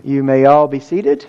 You may all be seated.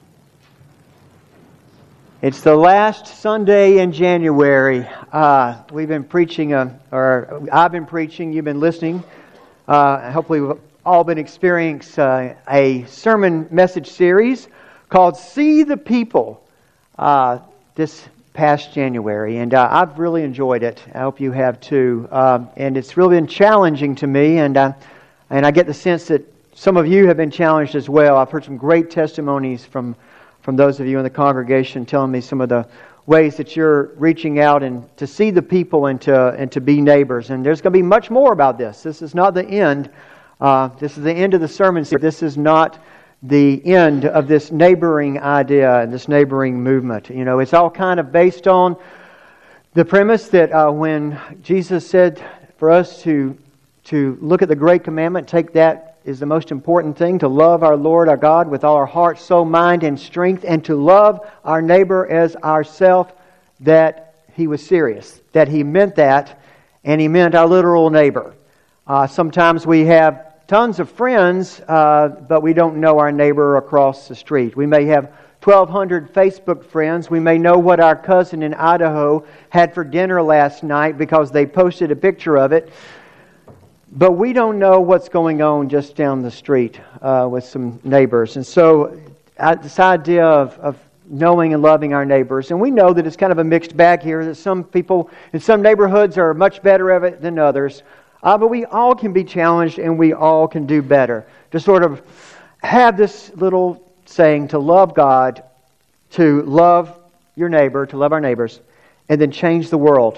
It's the last Sunday in January. We've been preaching, or I've been preaching, you've been listening. Hopefully we've all been experiencing a sermon message series called See the People this past January. And I've really enjoyed it. I hope you have too. And it's really been challenging to me, and I get the sense that some of you have been challenged as well. I've heard some great testimonies from those of you in the congregation telling me some of the ways that you're reaching out and to see the people and to be neighbors. And there's going to be much more about this. This is not the end. This is the end of the sermon series. This is not the end of this neighboring idea and this neighboring movement. You know, it's all kind of based on the premise that when Jesus said for us to look at the great commandment, take that is the most important thing, to love our Lord, our God, with all our heart, soul, mind, and strength, and to love our neighbor as ourself, that He was serious, that He meant that, and He meant our literal neighbor. Sometimes we have tons of friends, but we don't know our neighbor across the street. We may have 1,200 Facebook friends. We may know what our cousin in Idaho had for dinner last night because they posted a picture of it. But we don't know what's going on just down the street with some neighbors. And so this idea of knowing and loving our neighbors, and we know that it's kind of a mixed bag here, that some people in some neighborhoods are much better at it than others. But we all can be challenged and we all can do better. To sort of have this little saying, to love God, to love your neighbor, to love our neighbors, and then change the world.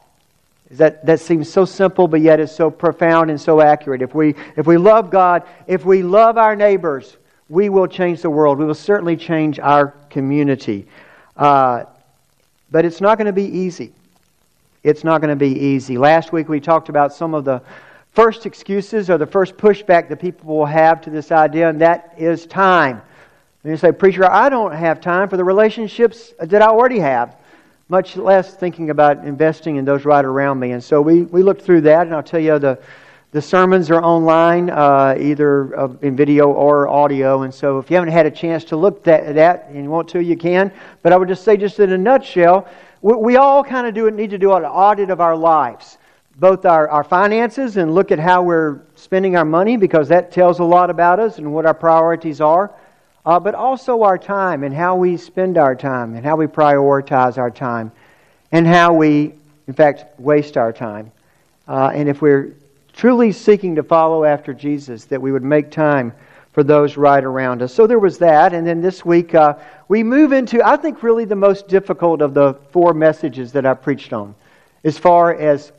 That seems so simple, but yet it's so profound and so accurate. If we love God, if we love our neighbors, we will change the world. We will certainly change our community. But it's not going to be easy. It's not going to be easy. Last week we talked about some of the first excuses or the first pushback that people will have to this idea, and that is time. And you say, preacher, I don't have time for the relationships that I already have, much less thinking about investing in those right around me. And so we looked through that, and I'll tell you, the sermons are online, either in video or audio. And so if you haven't had a chance to look at that and you want to, you can. But I would just say, just in a nutshell, we all kind of need to do an audit of our lives, both our finances, and look at how we're spending our money, because that tells a lot about us and what our priorities are. But also our time and how we spend our time and how we prioritize our time and how we, in fact, waste our time. And if we're truly seeking to follow after Jesus, that we would make time for those right around us. So there was that. And then this week we move into, I think, really the most difficult of the four messages that I preached on, as far as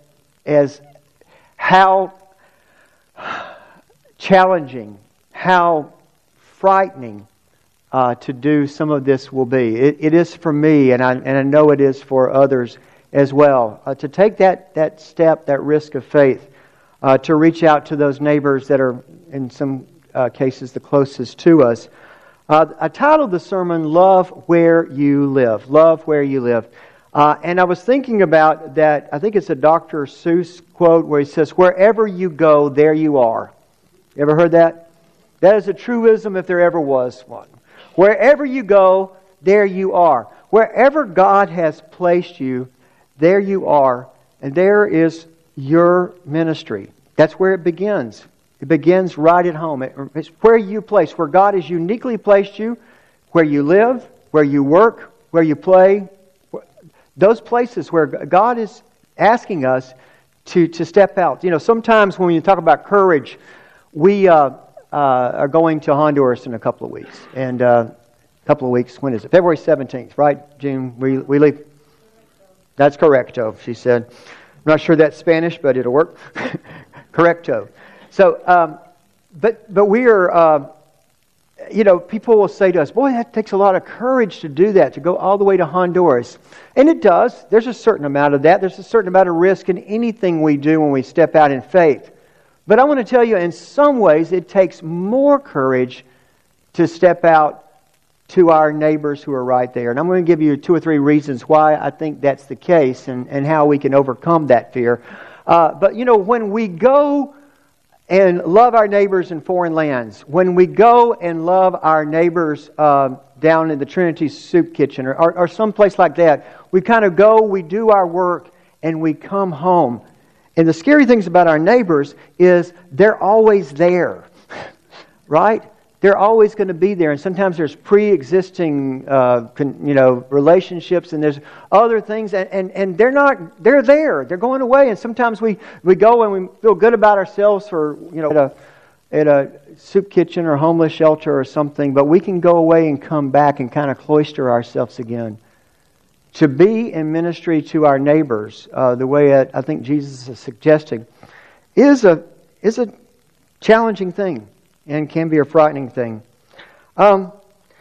how challenging, how frightening to do some of this will be. It is for me, and I know it is for others as well, to take that step, that risk of faith, to reach out to those neighbors that are, in some cases, the closest to us. I titled the sermon, Love Where You Live. Love Where You Live. And I was thinking about that, I think it's a Dr. Seuss quote where he says, wherever you go, there you are. You ever heard that? That is a truism if there ever was one. Wherever you go, there you are. Wherever God has placed you, there you are. And there is your ministry. That's where it begins. It begins right at home. It's where you place, where God has uniquely placed you, where you live, where you work, where you play. Those places where God is asking us to step out. You know, sometimes when you talk about courage, we are going to Honduras in a couple of weeks. And a couple of weeks, when is it? February 17th, right? June, we leave. That's correcto, she said. I'm not sure that's Spanish, but it'll work. Correcto. So, but we are, people will say to us, boy, that takes a lot of courage to do that, to go all the way to Honduras. And it does. There's a certain amount of that. There's a certain amount of risk in anything we do when we step out in faith. But I want to tell you, in some ways, it takes more courage to step out to our neighbors who are right there. And I'm going to give you 2 or 3 reasons why I think that's the case and how we can overcome that fear. But, when we go and love our neighbors in foreign lands. When we go and love our neighbors down in the Trinity Soup Kitchen or someplace like that, we kind of go, we do our work, and we come home. And the scary things about our neighbors is they're always there, right? They're always going to be there. And sometimes there's pre-existing relationships, and there's other things, and they're there. They're going away. And sometimes we go and we feel good about ourselves for, at a soup kitchen or homeless shelter or something, but we can go away and come back and kind of cloister ourselves again. To be in ministry to our neighbors, the way I think Jesus is suggesting, is a challenging thing and can be a frightening thing. I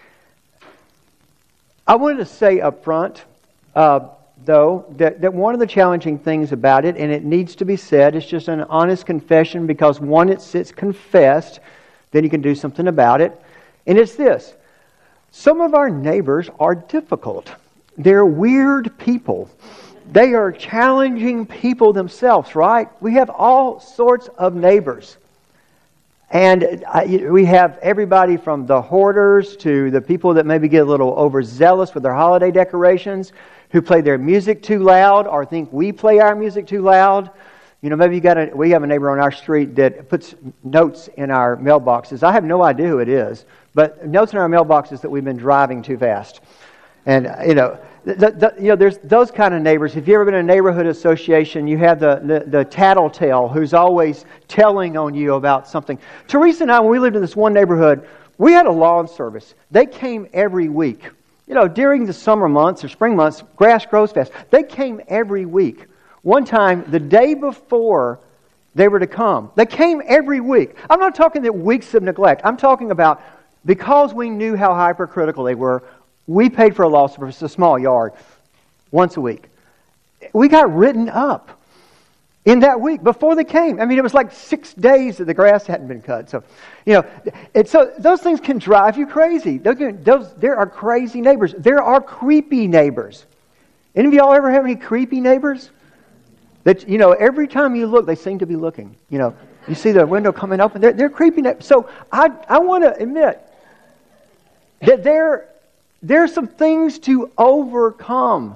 wanted to say up front, though, that one of the challenging things about it, and it needs to be said, it's just an honest confession, because once it's confessed, then you can do something about it. And it's this: some of our neighbors are difficult. They're weird people. They are challenging people themselves, right? We have all sorts of neighbors. And we have everybody from the hoarders to the people that maybe get a little overzealous with their holiday decorations, who play their music too loud or think we play our music too loud. Maybe we have a neighbor on our street that puts notes in our mailboxes. I have no idea who it is, but notes in our mailboxes that we've been driving too fast. And, there's those kind of neighbors. If you've ever been in a neighborhood association, you have the tattletale who's always telling on you about something. Teresa and I, when we lived in this one neighborhood, we had a lawn service. They came every week. During the summer months or spring months, grass grows fast. They came every week. One time, the day before they were to come, they came every week. I'm not talking that weeks of neglect. I'm talking about, because we knew how hypercritical they were, we paid for a lawn service, a small yard, once a week. We got written up in that week before they came. I mean, it was like 6 days that the grass hadn't been cut. So, so those things can drive you crazy. There are crazy neighbors. There are creepy neighbors. Any of y'all ever have any creepy neighbors? That, every time you look, they seem to be looking. You see the window coming open. They're creepy neighbors. So I want to admit that there are some things to overcome.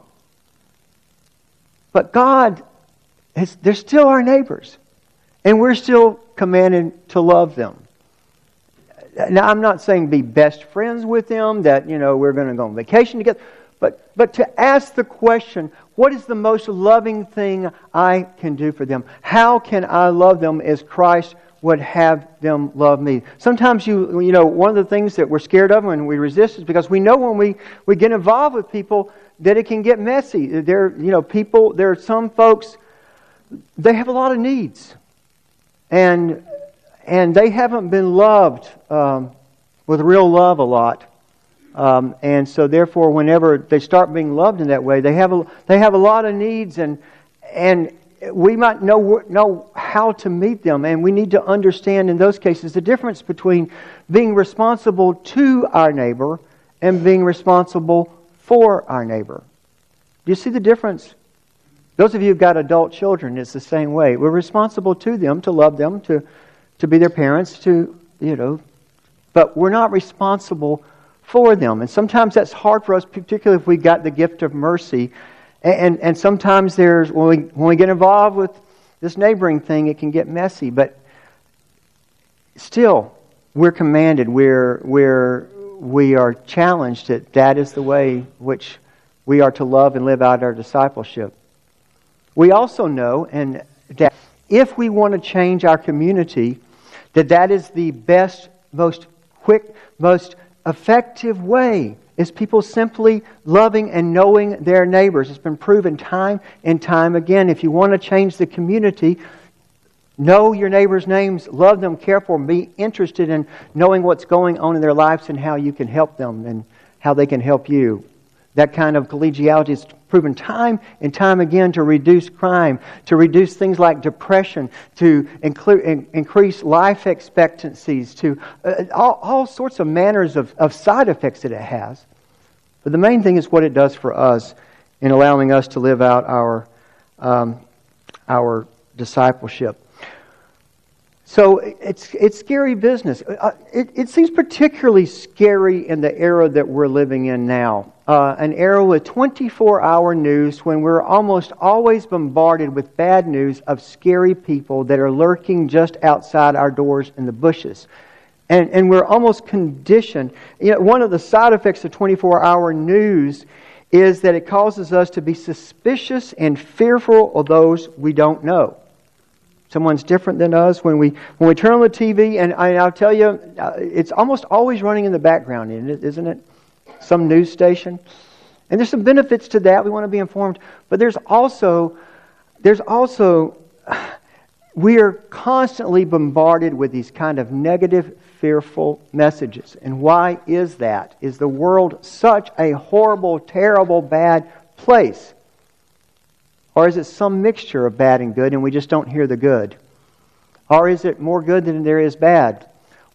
But God, they're still our neighbors. And we're still commanded to love them. Now, I'm not saying be best friends with them, that, we're going to go on vacation together. But to ask the question, what is the most loving thing I can do for them? How can I love them as Christ would have them love me? Sometimes one of the things that we're scared of when we resist is because we know when we get involved with people that it can get messy. There are some folks, they have a lot of needs. And they haven't been loved with real love a lot. And so therefore, whenever they start being loved in that way, they have a lot of needs, and we might know how to meet them, and we need to understand in those cases the difference between being responsible to our neighbor and being responsible for our neighbor. Do you see the difference? Those of you who've got adult children, it's the same way. We're responsible to them, to love them, to be their parents, but we're not responsible for them. And sometimes that's hard for us, particularly if we got the gift of mercy. And sometimes when we get involved with this neighboring thing, it can get messy. But still, we're commanded, we are challenged that is the way which we are to love and live out our discipleship. We also know that if we want to change our community, that is the best, most quick, most effective way, is people simply loving and knowing their neighbors. It's been proven time and time again. If you want to change the community, know your neighbors' names, love them, care for them, be interested in knowing what's going on in their lives and how you can help them and how they can help you. That kind of collegiality is proven time and time again to reduce crime, to reduce things like depression, to increase life expectancies, to all sorts of manners of side effects that it has. But the main thing is what it does for us in allowing us to live out our discipleship. So it's scary business. It seems particularly scary in the era that we're living in now. An era with 24-hour news when we're almost always bombarded with bad news of scary people that are lurking just outside our doors in the bushes. And we're almost conditioned. One of the side effects of 24-hour news is that it causes us to be suspicious and fearful of those we don't know. Someone's different than us. When we turn on the TV, and I'll tell you, it's almost always running in the background, isn't it? Some news station. And there's some benefits to that. We want to be informed. But there's also we are constantly bombarded with these kind of negative, fearful messages. And why is that? Is the world such a horrible, terrible, bad place? Or is it some mixture of bad and good and we just don't hear the good? Or is it more good than there is bad?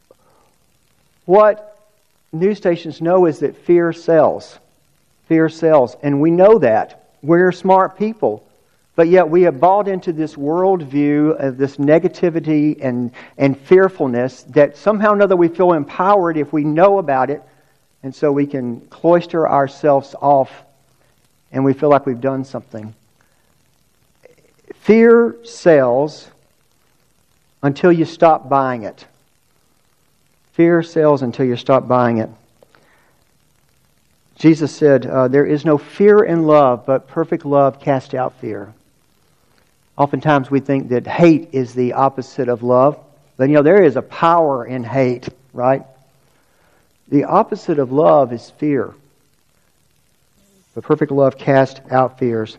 What news stations know is that fear sells. Fear sells. And we know that. We're smart people. But yet we have bought into this worldview of this negativity and fearfulness that somehow or another we feel empowered if we know about it. And so we can cloister ourselves off and we feel like we've done something. Fear sells until you stop buying it. Fear sells until you stop buying it. Jesus said, there is no fear in love, but perfect love casts out fear. Oftentimes we think that hate is the opposite of love. But there is a power in hate, right? The opposite of love is fear. But perfect love casts out fears.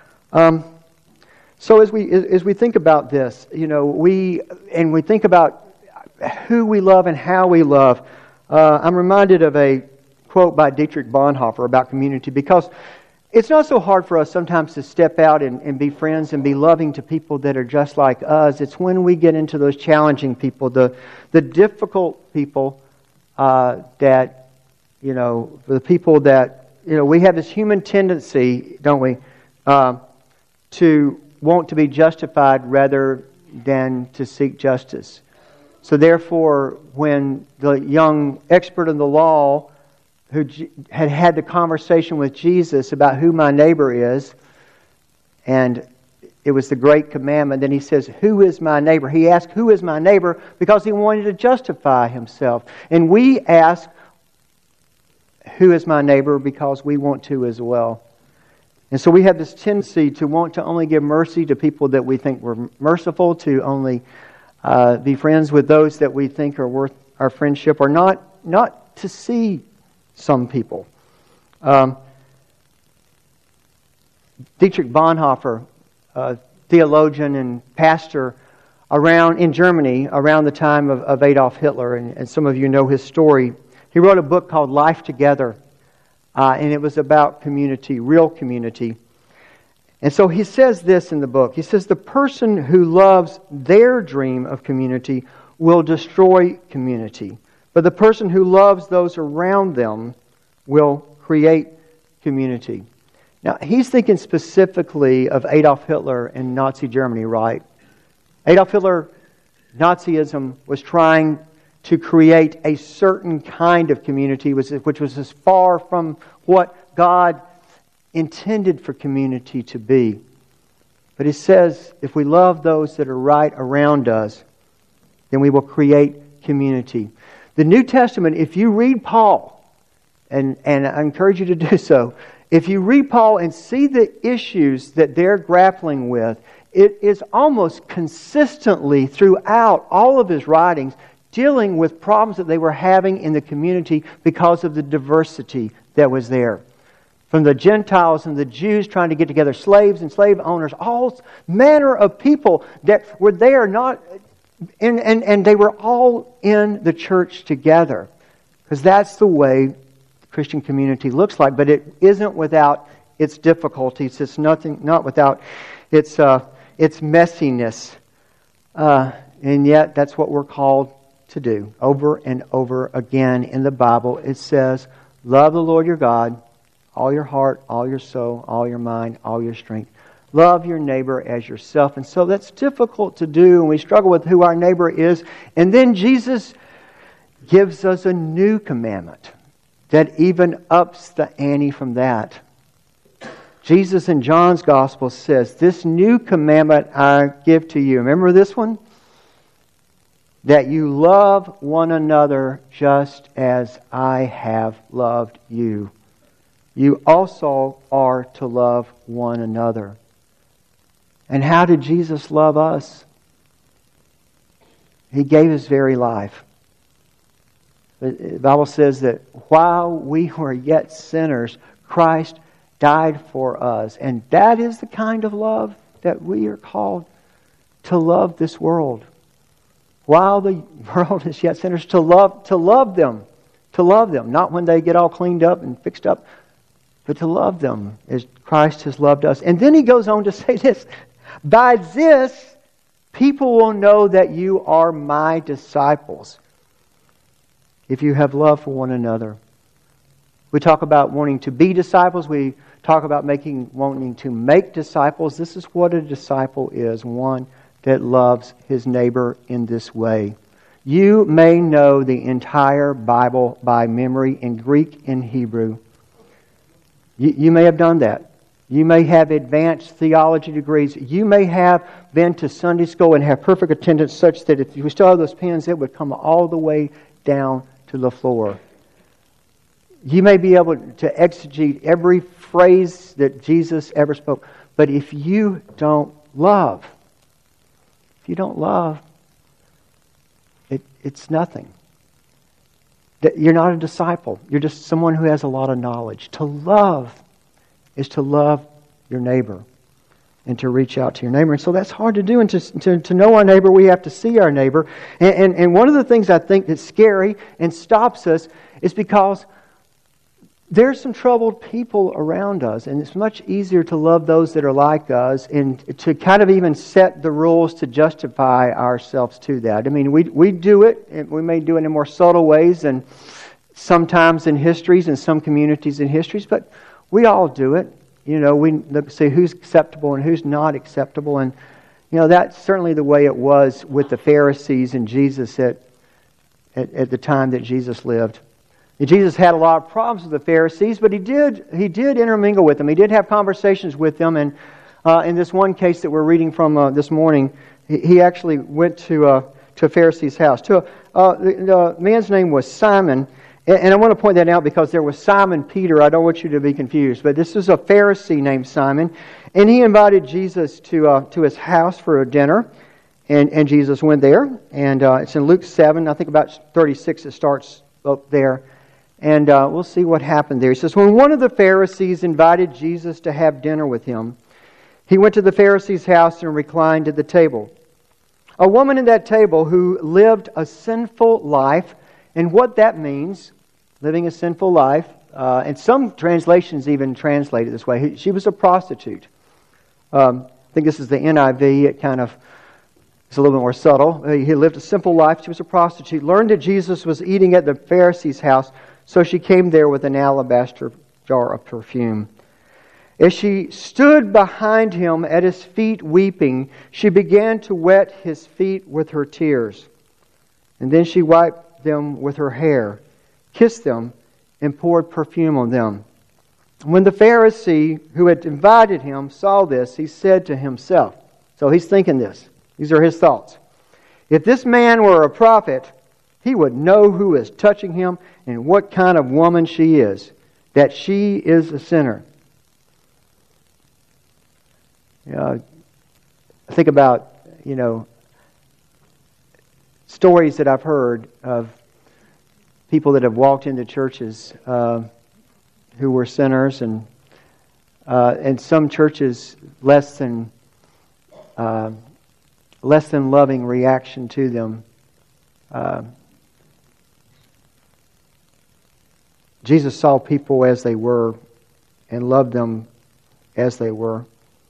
So as we think about this, we think about who we love and how we love. I'm reminded of a quote by Dietrich Bonhoeffer about community, because it's not so hard for us sometimes to step out and be friends and be loving to people that are just like us. It's when we get into those challenging people, the difficult people the people that we have this human tendency, don't we, to want to be justified rather than to seek justice. So therefore, when the young expert in the law who had the conversation with Jesus about who my neighbor is, and it was the great commandment, then he says, who is my neighbor? He asked, who is my neighbor? Because he wanted to justify himself. And we ask, who is my neighbor? Because we want to as well. And so we have this tendency to want to only give mercy to people that we think were merciful, to only be friends with those that we think are worth our friendship, or not to see some people. Dietrich Bonhoeffer, theologian and pastor in Germany around the time of Adolf Hitler, and some of you know his story. He wrote a book called Life Together. And it was about community, real community. And so he says this in the book. He says, the person who loves their dream of community will destroy community. But the person who loves those around them will create community. Now, he's thinking specifically of Adolf Hitler and Nazi Germany, right? Adolf Hitler, Nazism, was trying to create a certain kind of community, which was as far from what God intended for community to be. But he says, if we love those that are right around us, then we will create community. The New Testament, if you read Paul, and I encourage you to do so, if you read Paul and see the issues that they're grappling with, it is almost consistently throughout all of his writings dealing with problems that they were having in the community because of the diversity that was there. From the Gentiles and the Jews trying to get together, slaves and slave owners, all manner of people that were there, and they were all in the church together. Because that's the way the Christian community looks like. But it isn't without its difficulties. It's not without its messiness. And yet, that's what we're called to do. Over and over again in the Bible, it says, love the Lord your God, all your heart, all your soul, all your mind, all your strength. Love your neighbor as yourself. And so that's difficult to do, and we struggle with who our neighbor is. And then Jesus gives us a new commandment that even ups the ante from that. Jesus in John's Gospel says, "This new commandment I give to you." Remember this one? "That you love one another just as I have loved you. You also are to love one another." And how did Jesus love us? He gave His very life. The Bible says that while we were yet sinners, Christ died for us. And that is the kind of love that we are called to love this world. While the world is yet sinners, to love them. To love them. Not when they get all cleaned up and fixed up, but to love them as Christ has loved us. And then He goes on to say this, "By this, people will know that you are my disciples, if you have love for one another." We talk about wanting to be disciples. We talk about wanting to make disciples. This is what a disciple is, one that loves his neighbor in this way. You may know the entire Bible by memory in Greek and Hebrew. You may have done that. You may have advanced theology degrees. You may have been to Sunday school and have perfect attendance such that if you still have those pens, it would come all the way down to the floor. You may be able to exegete every phrase that Jesus ever spoke. But if you don't love, it's nothing. You're not a disciple. You're just someone who has a lot of knowledge. To love is to love your neighbor and to reach out to your neighbor. And so that's hard to do. And to know our neighbor, we have to see our neighbor. And one of the things I think that's scary and stops us is because there's some troubled people around us, and it's much easier to love those that are like us and to kind of even set the rules to justify ourselves to that. I mean, we do it, and we may do it in more subtle ways and sometimes in histories and some communities in histories, but we all do it. You know, we say who's acceptable and who's not acceptable, and you know that's certainly the way it was with the Pharisees and Jesus at the time that Jesus lived. Jesus had a lot of problems with the Pharisees, but he did intermingle with them. He did have conversations with them, and in this one case that we're reading from this morning, he actually went to a Pharisee's house. The man's name was Simon, and I want to point that out because there was Simon Peter. I don't want you to be confused, but this is a Pharisee named Simon, and he invited Jesus to his house for a dinner, and Jesus went there, and it's in Luke 7, I think about 36 it starts up there. And we'll see what happened there. He says, when one of the Pharisees invited Jesus to have dinner with him, he went to the Pharisee's house and reclined at the table. A woman at that table who lived a sinful life, and what that means, living a sinful life, and some translations even translate it this way. She was a prostitute. I think this is the NIV. It's a little bit more subtle. He lived a simple life. She was a prostitute. Learned that Jesus was eating at the Pharisee's house, so she came there with an alabaster jar of perfume. As she stood behind him at his feet weeping, she began to wet his feet with her tears. And then she wiped them with her hair, kissed them, and poured perfume on them. When the Pharisee who had invited him saw this, he said to himself, so he's thinking this, these are his thoughts, if this man were a prophet, he would know who is touching him and what kind of woman she is, that she is a sinner. Think about, stories that I've heard of people that have walked into churches who were sinners, and some churches less than loving reaction to them. Jesus saw people as they were and loved them as they were.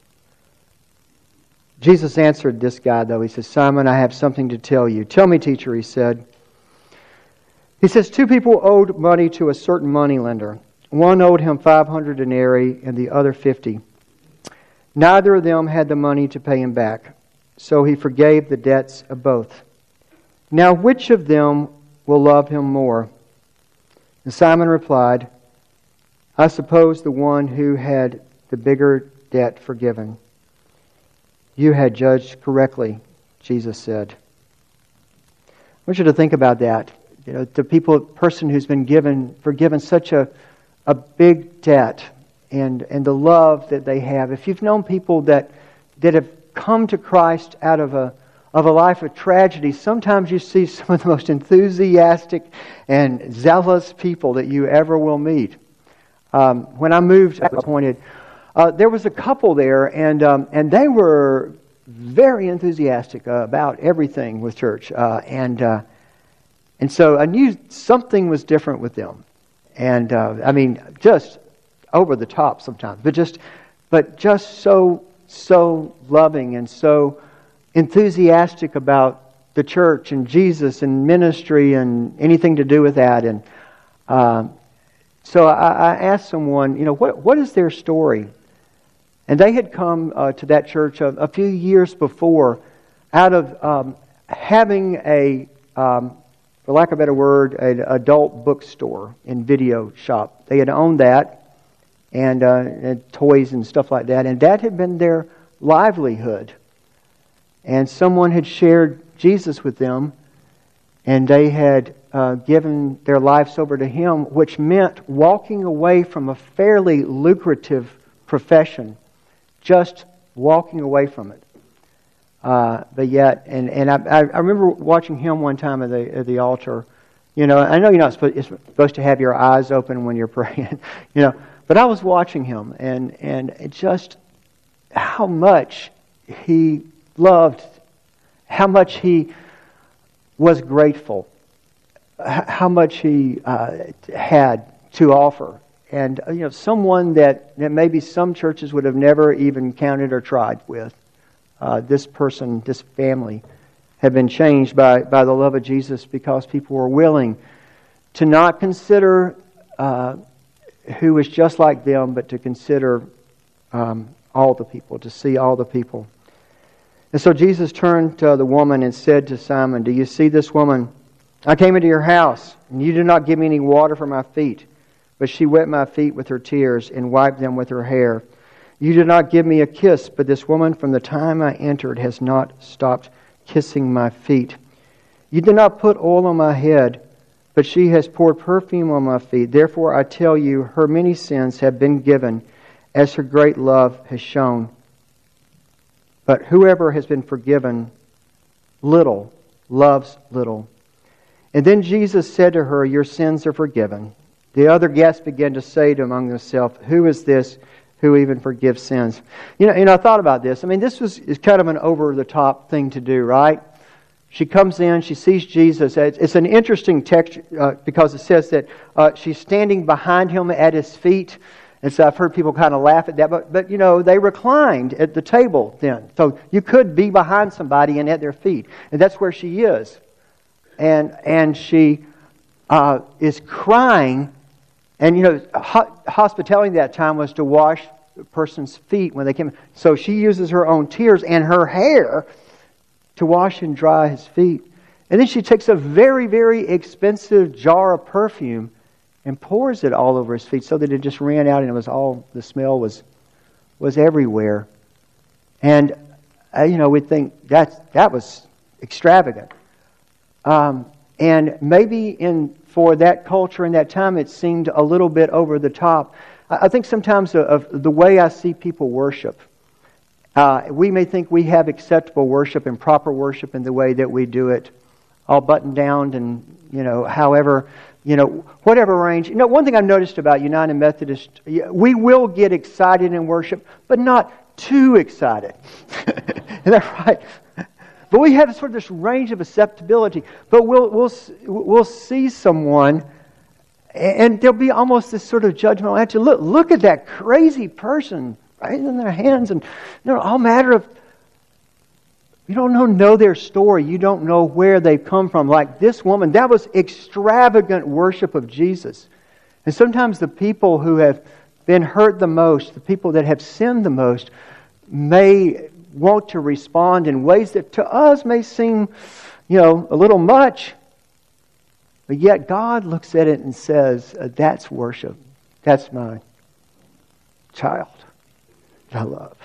Jesus answered this guy, though. He says, Simon, I have something to tell you. Tell me, teacher, he said. He says, 2 people owed money to a certain moneylender. One owed him 500 denarii and the other 50. Neither of them had the money to pay him back, so he forgave the debts of both. Now which of them will love him more? And Simon replied, I suppose the one who had the bigger debt forgiven. You had judged correctly, Jesus said. I want you to think about that. The person who's been forgiven such a big debt, and the love that they have. If you've known people that have come to Christ out of a life of tragedy, sometimes you see some of the most enthusiastic and zealous people that you ever will meet. When I moved, I was appointed. There was a couple there, and they were very enthusiastic about everything with church, and so I knew something was different with them, and just over the top sometimes, but just so loving and so enthusiastic about the church and Jesus and ministry and anything to do with that. And so I asked someone, what is their story? And they had come to that church a few years before out of having for lack of a better word, an adult bookstore and video shop. They had owned that, and toys and stuff like that, and that had been their livelihood. And someone had shared Jesus with them, and they had given their lives over to Him, which meant walking away from a fairly lucrative profession, just walking away from it. But yet, and I remember watching him one time at the altar. I know you're not supposed to have your eyes open when you're praying, but I was watching him, and it just how much he loved, how much he was grateful, how much he had to offer. And someone that maybe some churches would have never even counted or tried with. This person, this family, had been changed by the love of Jesus because people were willing to not consider who was just like them, but to consider all the people, to see all the people. And so Jesus turned to the woman and said to Simon, "Do you see this woman? I came into your house, and you did not give me any water for my feet, but she wet my feet with her tears and wiped them with her hair. You did not give me a kiss, but this woman from the time I entered has not stopped kissing my feet. You did not put oil on my head, but she has poured perfume on my feet. Therefore I tell you, her many sins have been given, as her great love has shown. But whoever has been forgiven little loves little." And then Jesus said to her, "Your sins are forgiven." The other guests began to say among themselves, "Who is this who even forgives sins?" I thought about this. This is kind of an over-the-top thing to do, right? She comes in, she sees Jesus. It's an interesting text because it says that she's standing behind Him at His feet. And so I've heard people kind of laugh at that. But they reclined at the table then. So you could be behind somebody and at their feet. And that's where she is. And she is crying. And, hospitality at that time was to wash a person's feet when they came. So she uses her own tears and her hair to wash and dry His feet. And then she takes a very, very expensive jar of perfume and pours it all over His feet so that it just ran out and the smell was everywhere. And, we'd think that was extravagant. And maybe for that culture in that time, it seemed a little bit over the top. I think sometimes of the way I see people worship, we may think we have acceptable worship and proper worship in the way that we do it, all buttoned down and, whatever range. One thing I've noticed about United Methodist, we will get excited in worship, but not too excited. Is that right? But we have sort of this range of acceptability. But we'll see someone, and there'll be almost this sort of judgmental attitude. Look at that crazy person raising their hands, and all matter of. You don't know their story. You don't know where they've come from. Like this woman, that was extravagant worship of Jesus. And sometimes the people who have been hurt the most, the people that have sinned the most, may want to respond in ways that to us may seem, a little much. But yet God looks at it and says, that's worship. That's my child that I love.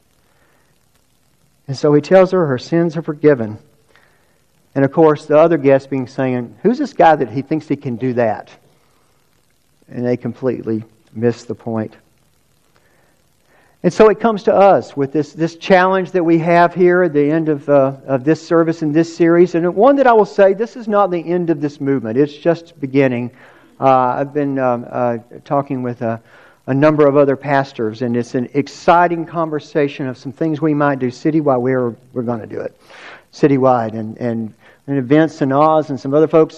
And so He tells her sins are forgiven. And of course, the other guests being saying, who's this guy that he thinks he can do that? And they completely miss the point. And so it comes to us with this challenge that we have here at the end of this service in this series. And one that I will say, this is not the end of this movement. It's just beginning. I've been talking with a number of other pastors, and it's an exciting conversation of some things we might do citywide. We're going to do it citywide, and events and Oz and some other folks.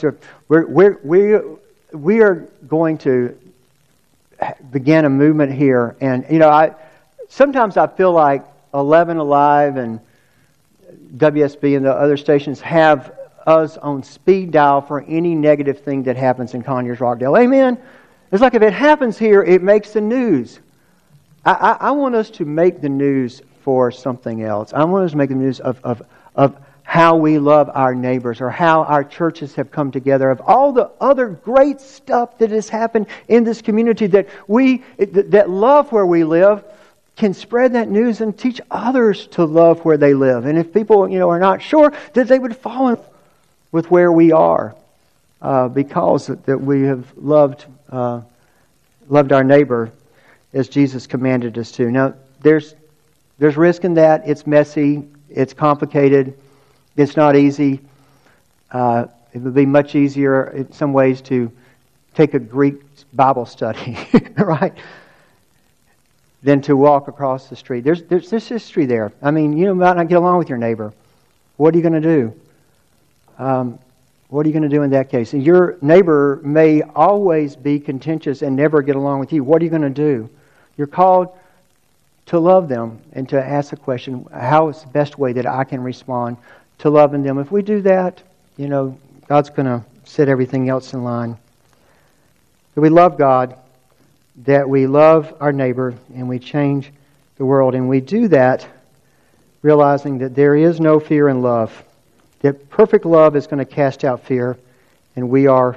We are going to begin a movement here, and sometimes I feel like 11 Alive and WSB and the other stations have us on speed dial for any negative thing that happens in Conyers, Rockdale. Amen? It's like if it happens here, it makes the news. I want us to make the news for something else. I want us to make the news of how we love our neighbors, or how our churches have come together, of all the other great stuff that has happened in this community, that love where we live, can spread that news and teach others to love where they live. And if people, are not sure, that they would fall in with where we are, because that we have loved our neighbor as Jesus commanded us to. Now, there's risk in that. It's messy. It's complicated. It's not easy. It would be much easier in some ways to take a Greek Bible study, right? Than to walk across the street. There's history there. I mean, you might not get along with your neighbor. What are you going to do? What are you going to do in that case? And your neighbor may always be contentious and never get along with you. What are you going to do? You're called to love them and to ask the question, how is the best way that I can respond to loving them? If we do that, God's going to set everything else in line. That we love God, that we love our neighbor, and we change the world. And we do that realizing that there is no fear in love. That perfect love is going to cast out fear, and we are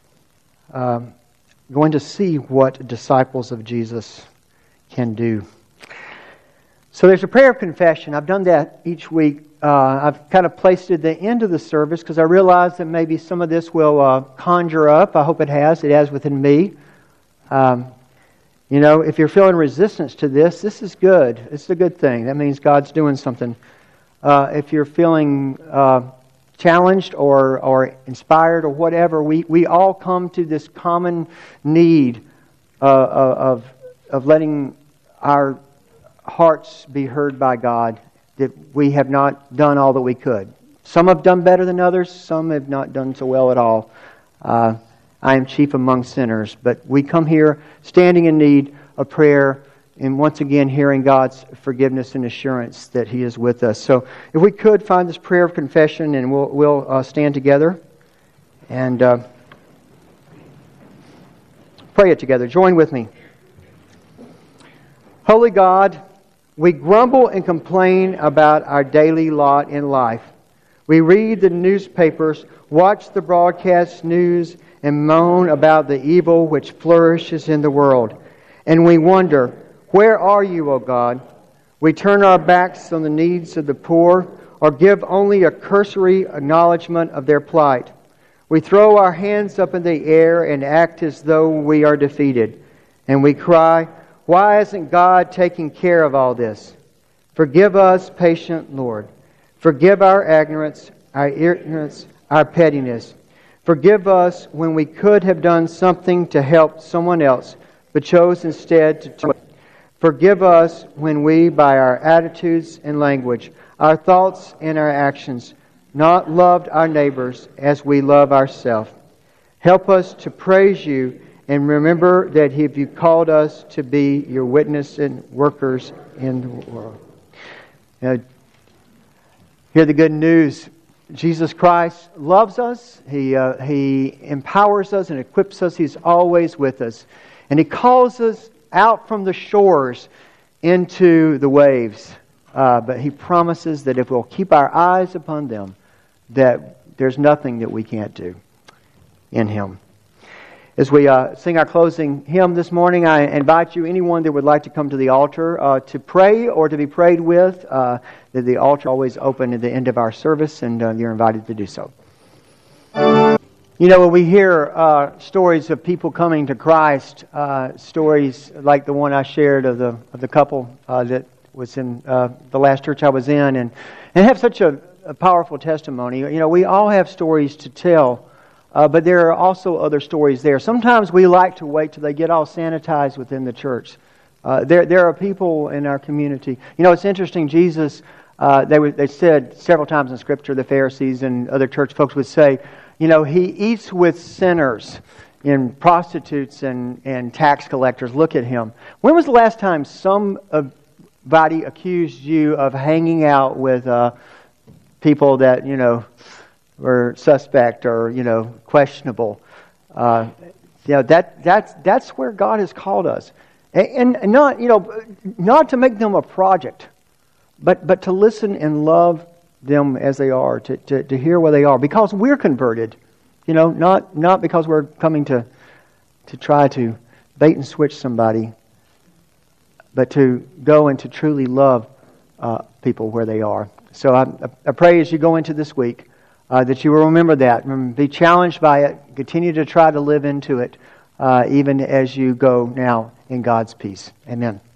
going to see what disciples of Jesus can do. So there's a prayer of confession. I've done that each week. I've kind of placed it at the end of the service because I realize that maybe some of this will conjure up. I hope it has. It has within me. If you're feeling resistance to this is good. It's a good thing. That means God's doing something. If you're feeling challenged or inspired or whatever, we all come to this common need of letting our hearts be heard by God, that we have not done all that we could. Some have done better than others. Some have not done so well at all. I am chief among sinners. But we come here standing in need of prayer, and once again hearing God's forgiveness and assurance that He is with us. So if we could find this prayer of confession, and we'll stand together and pray it together. Join with me. Holy God, we grumble and complain about our daily lot in life. We read the newspapers, watch the broadcast news, and moan about the evil which flourishes in the world. And we wonder, where are you, O God? We turn our backs on the needs of the poor, or give only a cursory acknowledgement of their plight. We throw our hands up in the air and act as though we are defeated. And we cry, why isn't God taking care of all this? Forgive us, patient Lord. Forgive our ignorance, our pettiness. Forgive us when we could have done something to help someone else, but chose instead to... Forgive us when we, by our attitudes and language, our thoughts and our actions, not loved our neighbors as we love ourselves. Help us to praise You and remember that if You called us to be Your witness and workers in the world. Hear the good news. Jesus Christ loves us. He empowers us and equips us. He's always with us. And He calls us out from the shores into the waves. but He promises that if we'll keep our eyes upon them, that there's nothing that we can't do in Him. As we sing our closing hymn this morning, I invite you, anyone that would like to come to the altar to pray or to be prayed with, that the altar is always open at the end of our service, and you're invited to do so. You know, when we hear stories of people coming to Christ, stories like the one I shared of the couple that was in the last church I was in, and have such a powerful testimony. You know, we all have stories to tell. But there are also other stories there. Sometimes we like to wait till they get all sanitized within the church. There are people in our community. You know, it's interesting. Jesus, they said several times in Scripture, the Pharisees and other church folks would say, you know, He eats with sinners and prostitutes and tax collectors. Look at Him. When was the last time somebody accused you of hanging out with people that, you know, or suspect or, you know, questionable? That's where God has called us. And not, you know, not to make them a project, but to listen and love them as they are, to hear where they are, because we're converted, you know, not because we're coming to try to bait and switch somebody, but to go and to truly love people where they are. So I pray as you go into this week, that you will remember that, and be challenged by it, continue to try to live into it, even as you go now in God's peace. Amen.